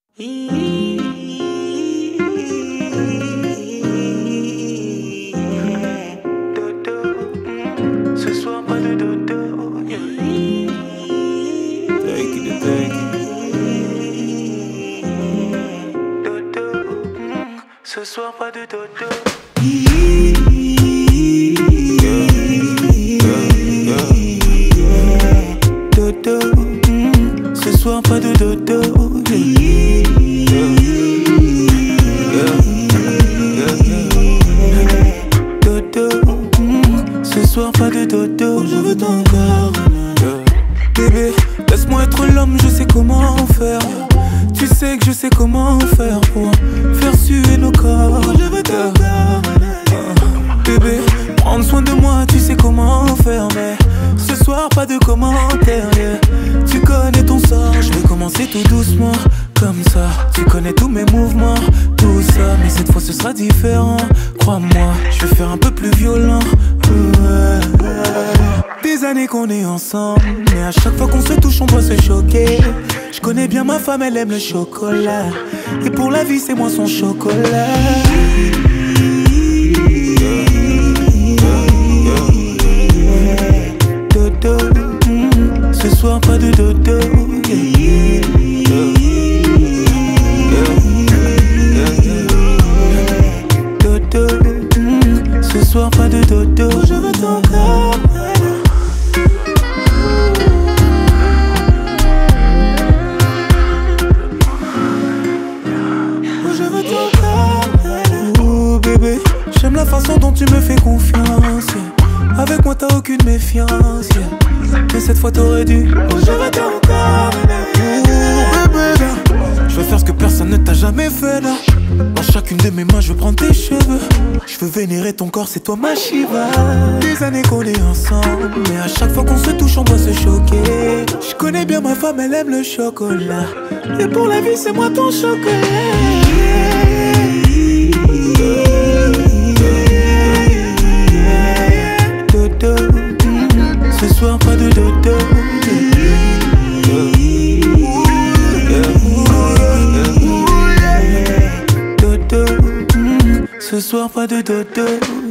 Ce soir pas de dodo. Take it, dodo. Ce soir pas de dodo. Dodo. Ce soir pas de dodo. Ce soir pas de dodo, je veux ton corps. Bébé, laisse-moi être l'homme, je sais comment faire. Tu sais que je sais comment faire pour faire suer nos corps. Je veux ton corps. Bébé, prendre soin de moi, tu sais comment faire. Mais ce soir pas de commentaires, Tu connais ton sort, je vais commencer tout doucement. Comme ça, tu connais tous mes mouvements, tout ça. Mais cette fois ce sera différent, crois-moi, je vais faire un peu plus violent. Des années qu'on est ensemble, mais à chaque fois qu'on se touche on doit se choquer. Je connais bien ma femme, elle aime le chocolat, et pour la vie c'est moi son chocolat. Dodo, ce soir pas de dodo. Dodo, ce soir pas de dodo. Je veux ton corps. Je veux ton corps. Oh bébé, j'aime la façon dont tu me fais confiance. Avec moi t'as aucune méfiance. Mais cette fois t'aurais dû. Oh je veux ton corps. Oh bébé, je veux faire ce que personne ne t'a jamais fait là. Dans chacune de mes mains je veux prendre tes cheveux. Je veux vénérer ton corps, c'est toi ma Shiva. Des années qu'on est ensemble, mais à chaque fois qu'on se touche on doit se choquer. Je connais bien ma femme, elle aime le chocolat, et pour la vie c'est moi ton chocolat. Dodo, ce soir pas de dodo. Dodo, ce soir pas de dodo.